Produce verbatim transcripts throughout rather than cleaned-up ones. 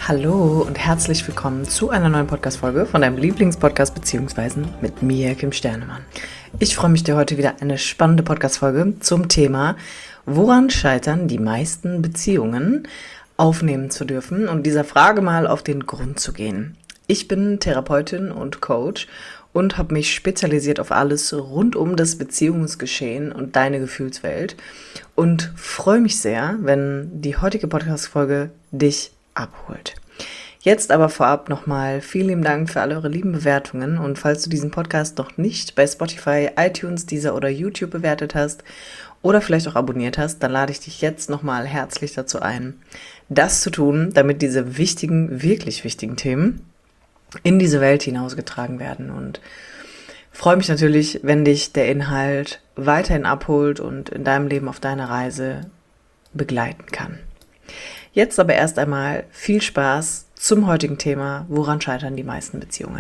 Hallo und herzlich willkommen zu einer neuen Podcast-Folge von deinem Lieblingspodcast beziehungsweise mit mir, Kim Sternemann. Ich freue mich, dir heute wieder eine spannende Podcast-Folge zum Thema, woran scheitern die meisten Beziehungen, aufnehmen zu dürfen und dieser Frage mal auf den Grund zu gehen. Ich bin Therapeutin und Coach und habe mich spezialisiert auf alles rund um das Beziehungsgeschehen und deine Gefühlswelt und freue mich sehr, wenn die heutige Podcast-Folge dich abholt. Jetzt aber vorab nochmal vielen lieben Dank für alle eure lieben Bewertungen und falls du diesen Podcast noch nicht bei Spotify, iTunes, Deezer oder YouTube bewertet hast oder vielleicht auch abonniert hast, dann lade ich dich jetzt nochmal herzlich dazu ein, das zu tun, damit diese wichtigen, wirklich wichtigen Themen in diese Welt hinausgetragen werden und freue mich natürlich, wenn dich der Inhalt weiterhin abholt und in deinem Leben auf deiner Reise begleiten kann. Jetzt aber erst einmal viel Spaß zum heutigen Thema, woran scheitern die meisten Beziehungen.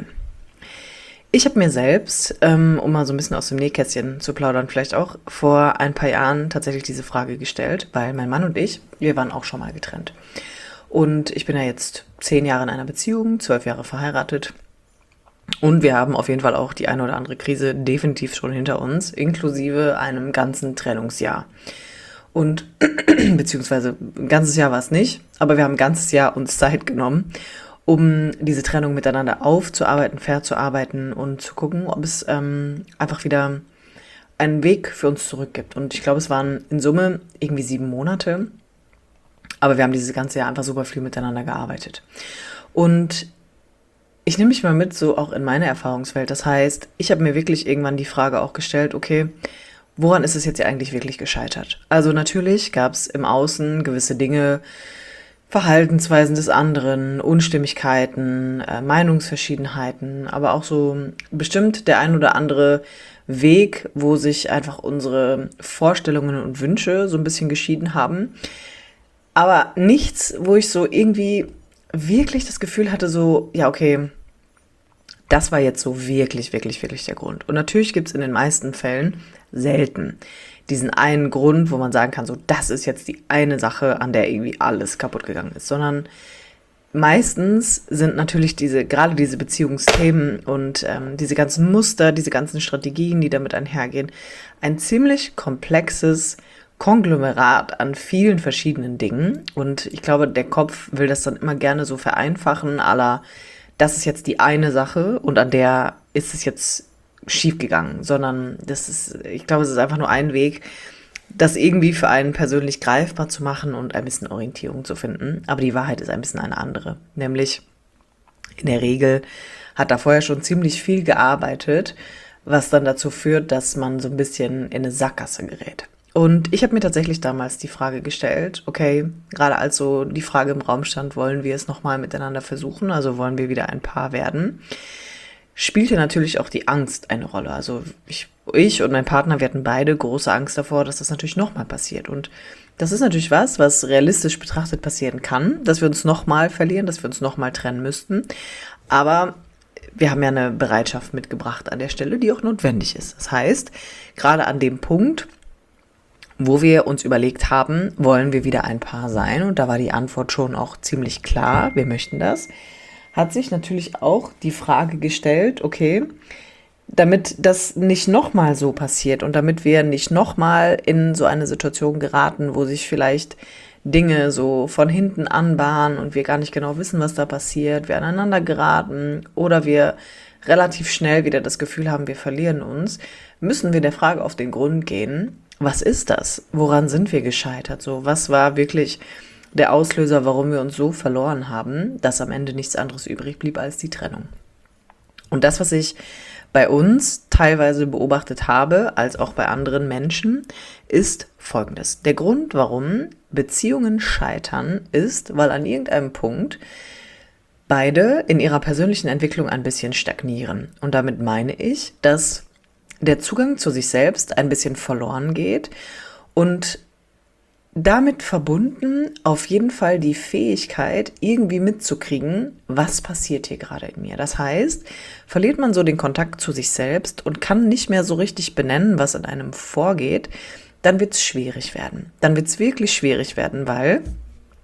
Ich habe mir selbst, ähm, um mal so ein bisschen aus dem Nähkästchen zu plaudern, vielleicht auch vor ein paar Jahren tatsächlich diese Frage gestellt, weil mein Mann und ich, wir waren auch schon mal getrennt. Und ich bin ja jetzt zehn Jahre in einer Beziehung, zwölf Jahre verheiratet. Und wir haben auf jeden Fall auch die eine oder andere Krise definitiv schon hinter uns, inklusive einem ganzen Trennungsjahr. Und beziehungsweise ein ganzes Jahr war es nicht, aber wir haben ein ganzes Jahr uns Zeit genommen, um diese Trennung miteinander aufzuarbeiten, fair zu arbeiten und zu gucken, ob es ähm, einfach wieder einen Weg für uns zurück gibt. Und ich glaube, es waren in Summe irgendwie sieben Monate, aber wir haben dieses ganze Jahr einfach super viel miteinander gearbeitet. Und ich nehme mich mal mit, so auch in meine Erfahrungswelt. Das heißt, ich habe mir wirklich irgendwann die Frage auch gestellt, okay, woran ist es jetzt ja eigentlich wirklich gescheitert? Also natürlich gab es im Außen gewisse Dinge, Verhaltensweisen des anderen, Unstimmigkeiten, äh, Meinungsverschiedenheiten, aber auch so bestimmt der ein oder andere Weg, wo sich einfach unsere Vorstellungen und Wünsche so ein bisschen geschieden haben. Aber nichts, wo ich so irgendwie wirklich das Gefühl hatte, so, ja okay, das war jetzt so wirklich, wirklich, wirklich der Grund. Und natürlich gibt es in den meisten Fällen selten diesen einen Grund, wo man sagen kann, so das ist jetzt die eine Sache, an der irgendwie alles kaputt gegangen ist, sondern meistens sind natürlich diese, gerade diese Beziehungsthemen und ähm, diese ganzen Muster, diese ganzen Strategien, die damit einhergehen, ein ziemlich komplexes Konglomerat an vielen verschiedenen Dingen. Und ich glaube, der Kopf will das dann immer gerne so vereinfachen, à la das ist jetzt die eine Sache und an der ist es jetzt schief gegangen, sondern das ist, ich glaube, es ist einfach nur ein Weg, das irgendwie für einen persönlich greifbar zu machen und ein bisschen Orientierung zu finden. Aber die Wahrheit ist ein bisschen eine andere. Nämlich in der Regel hat da vorher schon ziemlich viel gearbeitet, was dann dazu führt, dass man so ein bisschen in eine Sackgasse gerät. Und ich habe mir tatsächlich damals die Frage gestellt, okay, gerade als so die Frage im Raum stand, wollen wir es nochmal miteinander versuchen, also wollen wir wieder ein Paar werden, spielte natürlich auch die Angst eine Rolle. Also ich, ich und mein Partner, wir hatten beide große Angst davor, dass das natürlich nochmal passiert. Und das ist natürlich was, was realistisch betrachtet passieren kann, dass wir uns nochmal verlieren, dass wir uns nochmal trennen müssten. Aber wir haben ja eine Bereitschaft mitgebracht an der Stelle, die auch notwendig ist. Das heißt, gerade an dem Punkt, wo wir uns überlegt haben, wollen wir wieder ein Paar sein? Und da war die Antwort schon auch ziemlich klar, wir möchten das. Hat sich natürlich auch die Frage gestellt, okay, damit das nicht nochmal so passiert und damit wir nicht nochmal in so eine Situation geraten, wo sich vielleicht Dinge so von hinten anbahnen und wir gar nicht genau wissen, was da passiert, wir aneinander geraten oder wir relativ schnell wieder das Gefühl haben, wir verlieren uns, müssen wir der Frage auf den Grund gehen, was ist das? Woran sind wir gescheitert? So, was war wirklich der Auslöser, warum wir uns so verloren haben, dass am Ende nichts anderes übrig blieb als die Trennung? Und das, was ich bei uns teilweise beobachtet habe, als auch bei anderen Menschen, ist Folgendes. Der Grund, warum Beziehungen scheitern, ist, weil an irgendeinem Punkt beide in ihrer persönlichen Entwicklung ein bisschen stagnieren. Und damit meine ich, dass der Zugang zu sich selbst ein bisschen verloren geht und damit verbunden auf jeden Fall die Fähigkeit, irgendwie mitzukriegen, was passiert hier gerade in mir. Das heißt, verliert man so den Kontakt zu sich selbst und kann nicht mehr so richtig benennen, was in einem vorgeht, dann wird es schwierig werden. Dann wird es wirklich schwierig werden, weil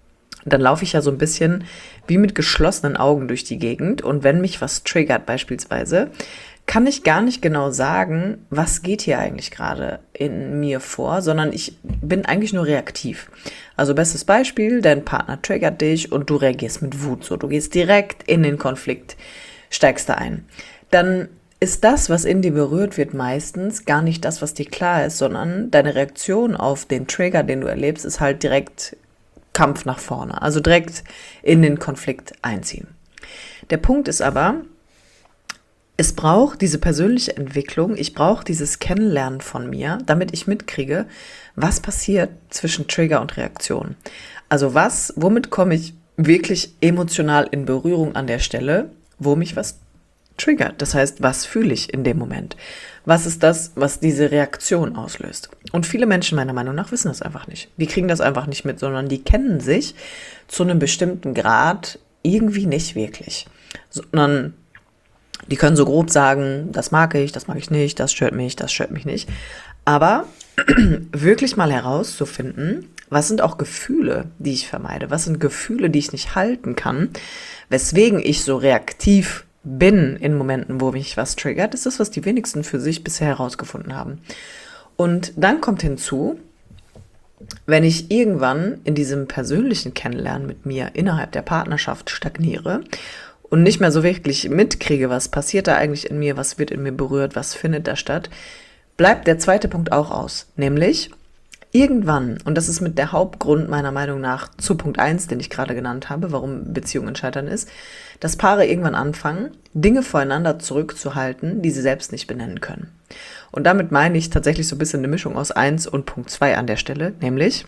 dann laufe ich ja so ein bisschen wie mit geschlossenen Augen durch die Gegend. Und wenn mich was triggert beispielsweise, kann ich gar nicht genau sagen, was geht hier eigentlich gerade in mir vor, sondern ich bin eigentlich nur reaktiv. Also bestes Beispiel, dein Partner triggert dich und du reagierst mit Wut. So, du gehst direkt in den Konflikt, steigst da ein. Dann ist das, was in dir berührt wird, meistens gar nicht das, was dir klar ist, sondern deine Reaktion auf den Trigger, den du erlebst, ist halt direkt Kampf nach vorne, also direkt in den Konflikt einziehen. Der Punkt ist aber, es braucht diese persönliche Entwicklung, ich brauche dieses Kennenlernen von mir, damit ich mitkriege, was passiert zwischen Trigger und Reaktion. Also was, womit komme ich wirklich emotional in Berührung an der Stelle, wo mich was triggert. Das heißt, was fühle ich in dem Moment? Was ist das, was diese Reaktion auslöst? Und viele Menschen meiner Meinung nach wissen das einfach nicht. Die kriegen das einfach nicht mit, sondern die kennen sich zu einem bestimmten Grad irgendwie nicht wirklich. Sondern die können so grob sagen, das mag ich, das mag ich nicht, das stört mich, das stört mich nicht. Aber wirklich mal herauszufinden, was sind auch Gefühle, die ich vermeide? Was sind Gefühle, die ich nicht halten kann? Weswegen ich so reaktiv bin in Momenten, wo mich was triggert, ist das, was die wenigsten für sich bisher herausgefunden haben. Und dann kommt hinzu, wenn ich irgendwann in diesem persönlichen Kennenlernen mit mir innerhalb der Partnerschaft stagniere und nicht mehr so wirklich mitkriege, was passiert da eigentlich in mir, was wird in mir berührt, was findet da statt, bleibt der zweite Punkt auch aus, nämlich irgendwann, und das ist mit der Hauptgrund meiner Meinung nach zu Punkt eins, den ich gerade genannt habe, warum Beziehungen scheitern ist, dass Paare irgendwann anfangen, Dinge voreinander zurückzuhalten, die sie selbst nicht benennen können. Und damit meine ich tatsächlich so ein bisschen eine Mischung aus eins und Punkt zwei an der Stelle, nämlich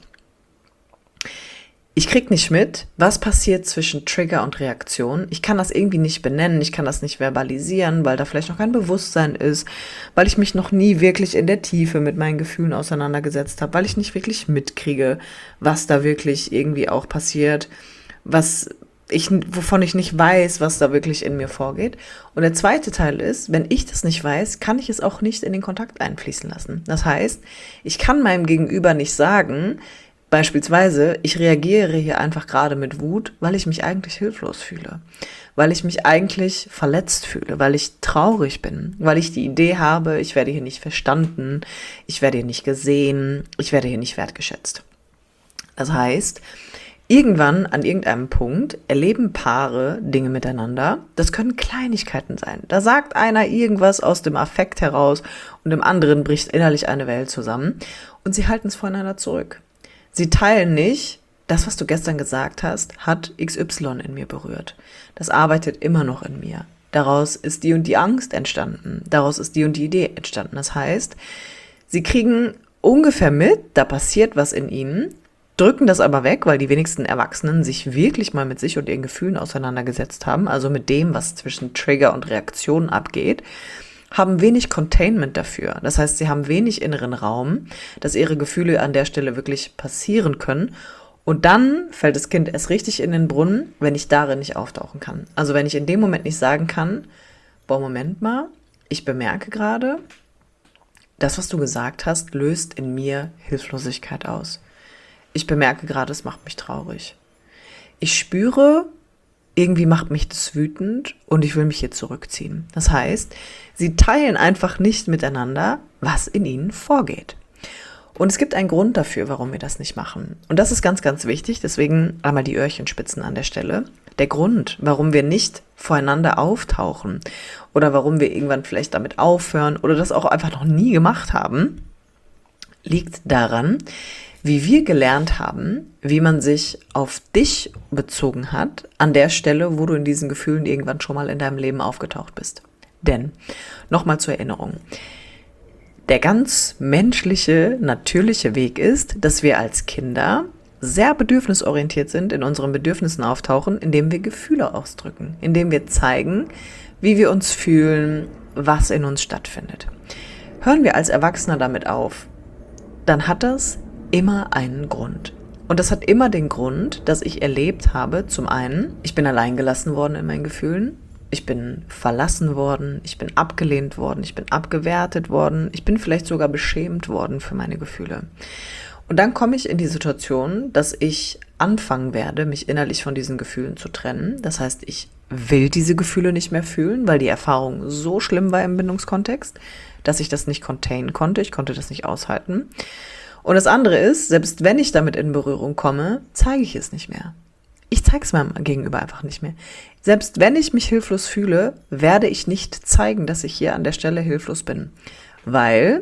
ich krieg nicht mit, was passiert zwischen Trigger und Reaktion. Ich kann das irgendwie nicht benennen, ich kann das nicht verbalisieren, weil da vielleicht noch kein Bewusstsein ist, weil ich mich noch nie wirklich in der Tiefe mit meinen Gefühlen auseinandergesetzt habe, weil ich nicht wirklich mitkriege, was da wirklich irgendwie auch passiert, was ich, wovon ich nicht weiß, was da wirklich in mir vorgeht. Und der zweite Teil ist, wenn ich das nicht weiß, kann ich es auch nicht in den Kontakt einfließen lassen. Das heißt, ich kann meinem Gegenüber nicht sagen, beispielsweise, ich reagiere hier einfach gerade mit Wut, weil ich mich eigentlich hilflos fühle, weil ich mich eigentlich verletzt fühle, weil ich traurig bin, weil ich die Idee habe, ich werde hier nicht verstanden, ich werde hier nicht gesehen, ich werde hier nicht wertgeschätzt. Das heißt, irgendwann an irgendeinem Punkt erleben Paare Dinge miteinander. Das können Kleinigkeiten sein. Da sagt einer irgendwas aus dem Affekt heraus und dem anderen bricht innerlich eine Welt zusammen und sie halten es voneinander zurück. Sie teilen nicht, das, was du gestern gesagt hast, hat X Y in mir berührt. Das arbeitet immer noch in mir. Daraus ist die und die Angst entstanden. Daraus ist die und die Idee entstanden. Das heißt, sie kriegen ungefähr mit, da passiert was in ihnen, drücken das aber weg, weil die wenigsten Erwachsenen sich wirklich mal mit sich und ihren Gefühlen auseinandergesetzt haben, also mit dem, was zwischen Trigger und Reaktion abgeht, haben wenig Containment dafür. Das heißt, sie haben wenig inneren Raum, dass ihre Gefühle an der Stelle wirklich passieren können. Und dann fällt das Kind erst richtig in den Brunnen, wenn ich darin nicht auftauchen kann. Also wenn ich in dem Moment nicht sagen kann, boah, Moment mal, ich bemerke gerade, das, was du gesagt hast, löst in mir Hilflosigkeit aus. Ich bemerke gerade, es macht mich traurig. Ich spüre, irgendwie macht mich das wütend und ich will mich hier zurückziehen. Das heißt, sie teilen einfach nicht miteinander, was in ihnen vorgeht. Und es gibt einen Grund dafür, warum wir das nicht machen. Und das ist ganz, ganz wichtig, deswegen einmal die Öhrchenspitzen an der Stelle. Der Grund, warum wir nicht voreinander auftauchen oder warum wir irgendwann vielleicht damit aufhören oder das auch einfach noch nie gemacht haben, liegt daran, wie wir gelernt haben, wie man sich auf dich bezogen hat, an der Stelle, wo du in diesen Gefühlen irgendwann schon mal in deinem Leben aufgetaucht bist. Denn, nochmal zur Erinnerung, der ganz menschliche, natürliche Weg ist, dass wir als Kinder sehr bedürfnisorientiert sind, in unseren Bedürfnissen auftauchen, indem wir Gefühle ausdrücken, indem wir zeigen, wie wir uns fühlen, was in uns stattfindet. Hören wir als Erwachsener damit auf, dann hat das immer einen Grund. Und das hat immer den Grund, dass ich erlebt habe, zum einen, ich bin allein gelassen worden in meinen Gefühlen, ich bin verlassen worden, ich bin abgelehnt worden, ich bin abgewertet worden, ich bin vielleicht sogar beschämt worden für meine Gefühle. Und dann komme ich in die Situation, dass ich anfangen werde, mich innerlich von diesen Gefühlen zu trennen. Das heißt, ich will diese Gefühle nicht mehr fühlen, weil die Erfahrung so schlimm war im Bindungskontext, dass ich das nicht containen konnte. Ich konnte das nicht aushalten. Und das andere ist, selbst wenn ich damit in Berührung komme, zeige ich es nicht mehr. Ich zeige es meinem Gegenüber einfach nicht mehr. Selbst wenn ich mich hilflos fühle, werde ich nicht zeigen, dass ich hier an der Stelle hilflos bin, weil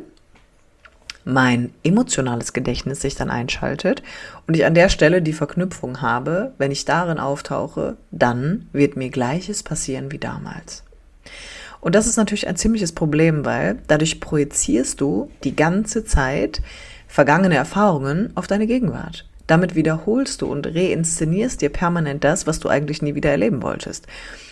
mein emotionales Gedächtnis sich dann einschaltet und ich an der Stelle die Verknüpfung habe, wenn ich darin auftauche, dann wird mir Gleiches passieren wie damals. Und das ist natürlich ein ziemliches Problem, weil dadurch projizierst du die ganze Zeit vergangene Erfahrungen auf deine Gegenwart. Damit wiederholst du und reinszenierst dir permanent das, was du eigentlich nie wieder erleben wolltest.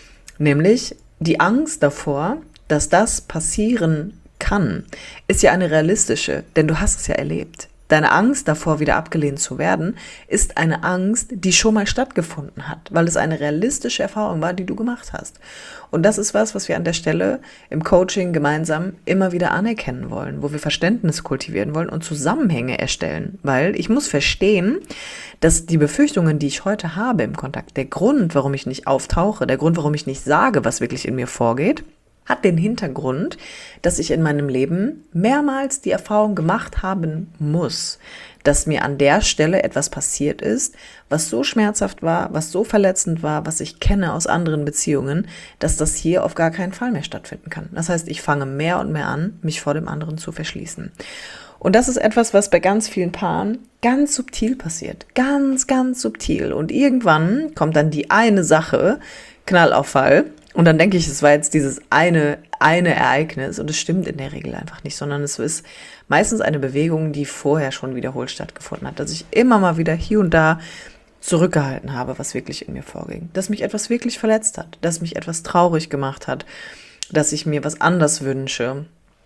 Nämlich die Angst davor, dass das passieren kann, ist ja eine realistische, denn du hast es ja erlebt. Deine Angst davor, wieder abgelehnt zu werden, ist eine Angst, die schon mal stattgefunden hat, weil es eine realistische Erfahrung war, die du gemacht hast. Und das ist was, was wir an der Stelle im Coaching gemeinsam immer wieder anerkennen wollen, wo wir Verständnis kultivieren wollen und Zusammenhänge erstellen. Weil ich muss verstehen, dass die Befürchtungen, die ich heute habe im Kontakt, der Grund, warum ich nicht auftauche, der Grund, warum ich nicht sage, was wirklich in mir vorgeht, hat den Hintergrund, dass ich in meinem Leben mehrmals die Erfahrung gemacht haben muss, dass mir an der Stelle etwas passiert ist, was so schmerzhaft war, was so verletzend war, was ich kenne aus anderen Beziehungen, dass das hier auf gar keinen Fall mehr stattfinden kann. Das heißt, ich fange mehr und mehr an, mich vor dem anderen zu verschließen. Und das ist etwas, was bei ganz vielen Paaren ganz subtil passiert. Ganz, ganz subtil. Und irgendwann kommt dann die eine Sache, Knall auf Fall. Und dann denke ich, es war jetzt dieses eine, eine Ereignis und es stimmt in der Regel einfach nicht, sondern es ist meistens eine Bewegung, die vorher schon wiederholt stattgefunden hat, dass ich immer mal wieder hier und da zurückgehalten habe, was wirklich in mir vorging, dass mich etwas wirklich verletzt hat, dass mich etwas traurig gemacht hat, dass ich mir was anders wünsche.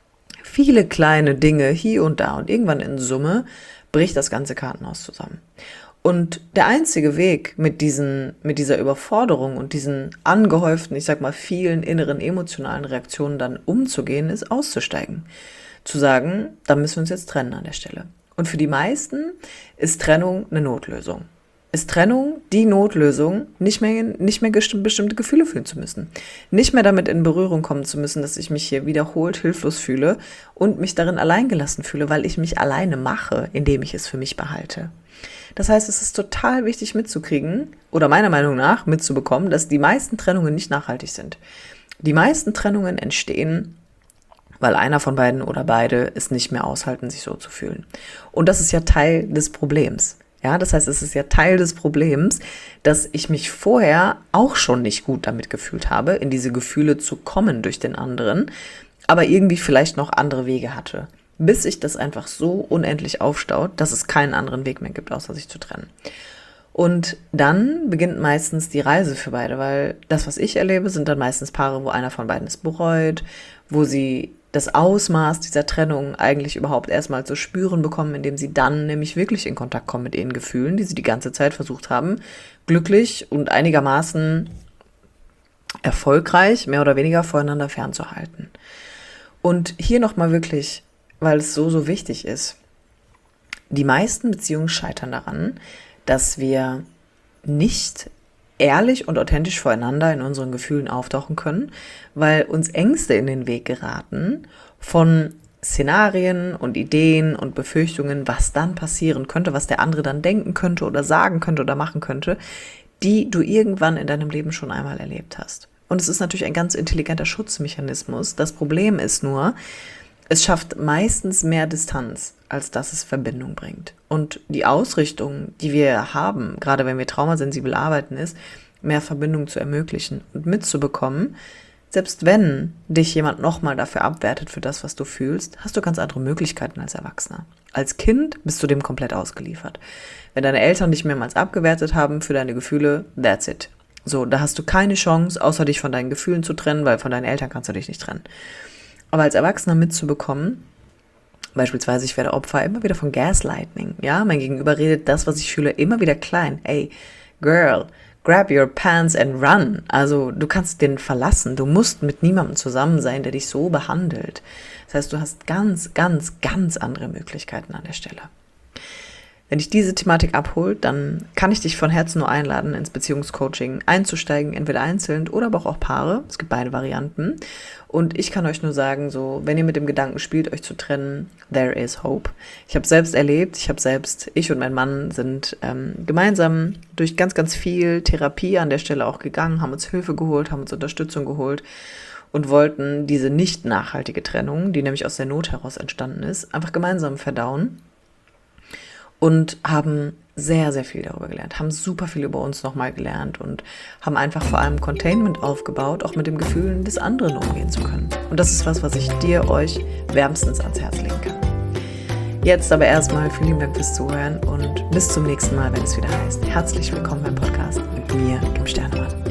Viele kleine Dinge hier und da und irgendwann in Summe bricht das ganze Kartenhaus zusammen. Und der einzige Weg, mit diesen, mit dieser Überforderung und diesen angehäuften, ich sag mal, vielen inneren emotionalen Reaktionen dann umzugehen, ist auszusteigen. Zu sagen, da müssen wir uns jetzt trennen an der Stelle. Und für die meisten ist Trennung eine Notlösung. Ist Trennung die Notlösung, nicht mehr, nicht mehr bestimmte Gefühle fühlen zu müssen. Nicht mehr damit in Berührung kommen zu müssen, dass ich mich hier wiederholt hilflos fühle und mich darin alleingelassen fühle, weil ich mich alleine mache, indem ich es für mich behalte. Das heißt, es ist total wichtig mitzukriegen oder meiner Meinung nach mitzubekommen, dass die meisten Trennungen nicht nachhaltig sind. Die meisten Trennungen entstehen, weil einer von beiden oder beide es nicht mehr aushalten, sich so zu fühlen. Und das ist ja Teil des Problems. Ja, das heißt, es ist ja Teil des Problems, dass ich mich vorher auch schon nicht gut damit gefühlt habe, in diese Gefühle zu kommen durch den anderen, aber irgendwie vielleicht noch andere Wege hatte. Bis sich das einfach so unendlich aufstaut, dass es keinen anderen Weg mehr gibt, außer sich zu trennen. Und dann beginnt meistens die Reise für beide, weil das, was ich erlebe, sind dann meistens Paare, wo einer von beiden es bereut, wo sie das Ausmaß dieser Trennung eigentlich überhaupt erstmal zu spüren bekommen, indem sie dann nämlich wirklich in Kontakt kommen mit ihren Gefühlen, die sie die ganze Zeit versucht haben, glücklich und einigermaßen erfolgreich, mehr oder weniger voneinander fernzuhalten. Und hier nochmal wirklich, weil es so, so wichtig ist. Die meisten Beziehungen scheitern daran, dass wir nicht ehrlich und authentisch voreinander in unseren Gefühlen auftauchen können, weil uns Ängste in den Weg geraten von Szenarien und Ideen und Befürchtungen, was dann passieren könnte, was der andere dann denken könnte oder sagen könnte oder machen könnte, die du irgendwann in deinem Leben schon einmal erlebt hast. Und es ist natürlich ein ganz intelligenter Schutzmechanismus. Das Problem ist nur, es schafft meistens mehr Distanz, als dass es Verbindung bringt. Und die Ausrichtung, die wir haben, gerade wenn wir traumasensibel arbeiten, ist, mehr Verbindung zu ermöglichen und mitzubekommen, selbst wenn dich jemand nochmal dafür abwertet für das, was du fühlst, hast du ganz andere Möglichkeiten als Erwachsener. Als Kind bist du dem komplett ausgeliefert. Wenn deine Eltern dich mehrmals abgewertet haben für deine Gefühle, that's it. So, da hast du keine Chance, außer dich von deinen Gefühlen zu trennen, weil von deinen Eltern kannst du dich nicht trennen. Aber als Erwachsener mitzubekommen, beispielsweise ich werde Opfer immer wieder von Gaslighting, ja, mein Gegenüber redet das, was ich fühle, immer wieder klein. Ey, Girl, grab your pants and run. Also du kannst den verlassen, du musst mit niemandem zusammen sein, der dich so behandelt. Das heißt, du hast ganz, ganz, ganz andere Möglichkeiten an der Stelle. Wenn dich diese Thematik abholt, dann kann ich dich von Herzen nur einladen, ins Beziehungscoaching einzusteigen, entweder einzeln oder aber auch Paare. Es gibt beide Varianten. Und ich kann euch nur sagen, so, wenn ihr mit dem Gedanken spielt, euch zu trennen, there is hope. Ich habe selbst erlebt, ich habe selbst, ich und mein Mann sind ähm, gemeinsam durch ganz, ganz viel Therapie an der Stelle auch gegangen, haben uns Hilfe geholt, haben uns Unterstützung geholt und wollten diese nicht nachhaltige Trennung, die nämlich aus der Not heraus entstanden ist, einfach gemeinsam verdauen. Und haben sehr, sehr viel darüber gelernt, haben super viel über uns nochmal gelernt und haben einfach vor allem Containment aufgebaut, auch mit dem Gefühl des anderen umgehen zu können. Und das ist was, was ich dir, euch wärmstens ans Herz legen kann. Jetzt aber erstmal vielen lieben Dank fürs Zuhören und bis zum nächsten Mal, wenn es wieder heißt, herzlich willkommen beim Podcast mit mir, Kim Sternemann.